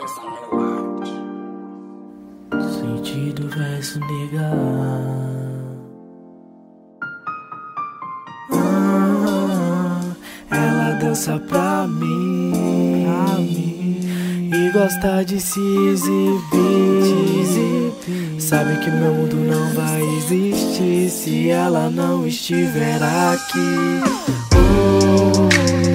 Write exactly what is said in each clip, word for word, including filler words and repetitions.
Sentido verso negar. Ah, ela dança pra mim, pra mim e gosta de se exibir. Sabe que meu mundo não vai existir se ela não estiver aqui. Oh,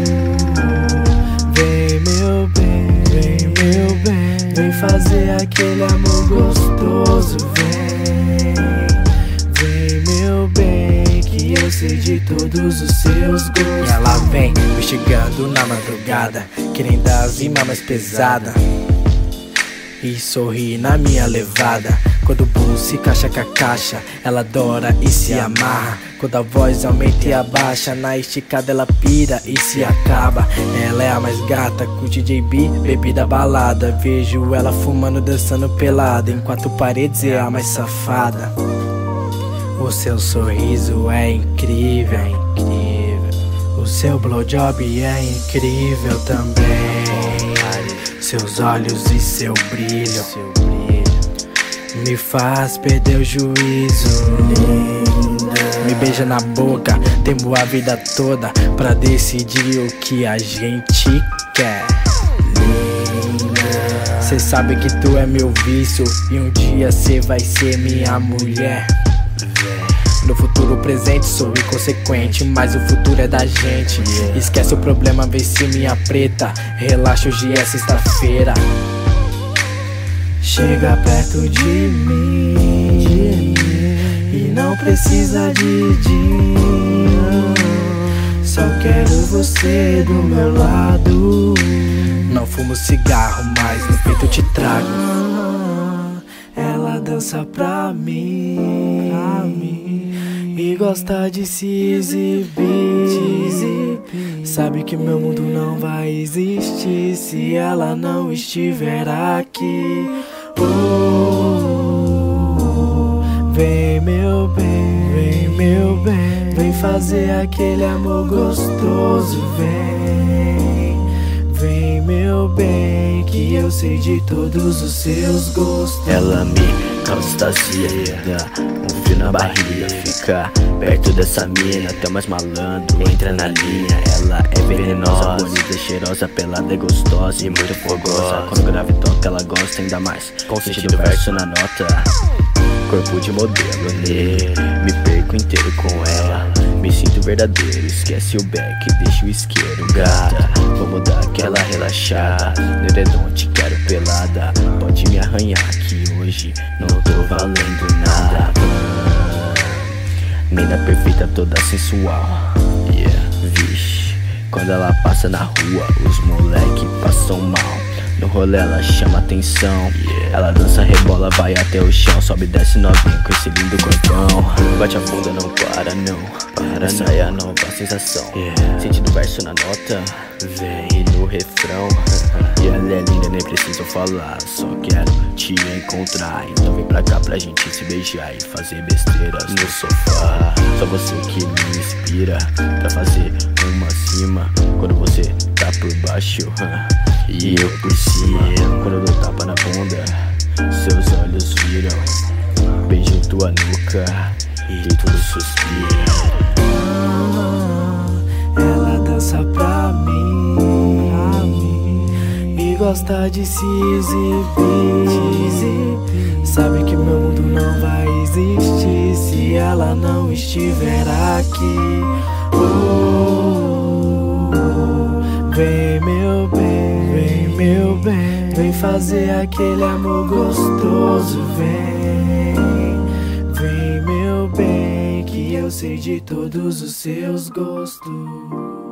vem meu bem, vem meu bem, vem fazer aquele amor gostoso. Vem, vem meu bem, que eu sei de todos os seus gostos. E ela vem me chegando na madrugada, querendo a rima mais pesada e sorri na minha levada. Quando o boom se caixa com a caixa, ela adora e se amarra. Quando a voz aumenta e abaixa, na esticada ela pira e se acaba. Ela é a mais gata, com D J B, bebida balada. Vejo ela fumando, dançando pelada, em quatro paredes é a mais safada. O seu sorriso é incrível, é incrível. O seu blowjob é incrível também. Seus olhos e seu brilho me faz perder o juízo. Linda, me beija na boca, temo a vida toda pra decidir o que a gente quer. Linda, cê sabe que tu é meu vício e um dia cê vai ser minha mulher. No futuro presente sou inconsequente, mas o futuro é da gente. Esquece o problema, vê se minha preta. Relaxa, hoje é sexta-feira. Chega perto de mim e não precisa de dinheiro. Só quero você do meu lado. Não fumo cigarro, mas no peito eu te trago. Ela dança pra mim, pra mim e gosta de se exibir. Sabe que meu mundo não vai existir se ela não estiver aqui. Oh, vem meu bem, vem meu bem, vem fazer aquele amor gostoso. Vem, vem meu bem, que eu sei de todos os seus gostos. Ela me causa extasia, dá um fio na barriga. Ficar perto dessa mina, até mais malandro entra na linha. Ela é venenosa, bonita, cheirosa, pelada, é gostosa e muito fogosa. Quando grave toca ela gosta ainda mais, com sentido verso na nota. Corpo de modelo, né? Me perco inteiro com ela, me sinto verdadeiro. Esquece o back, deixa o isqueiro. Gata, vamos dar aquela relaxada. No edredom te quero pelada. Pode me arranhar que hoje não tô valendo nada. Mina perfeita, toda sensual. Yeah, vixe. Quando ela passa na rua, os moleque passam mal. No rolê ela chama atenção, yeah. Ela dança, rebola, vai até o chão. Sobe e desce novinha com esse lindo corpão. Bate a bunda, não para não, para essa não. É a nova sensação, yeah. Sentindo verso na nota, vem e no refrão. E ela é linda, nem preciso falar, só quero te encontrar. Então vem pra cá pra gente se beijar e fazer besteiras no sofá. Só você que me inspira pra fazer uma cima quando você tá por baixo e eu por cima. Quando eu dou tapa na bunda, seus olhos viram, beijam tua nuca e tu suspira. Ah, ela dança pra mim, pra mim e gosta de se exibir. Sabe que meu mundo não vai existir se ela não estiver aqui. Oh, vem meu bem, vem meu bem, vem fazer aquele amor gostoso. Vem, vem meu bem, que eu sei de todos os seus gostos.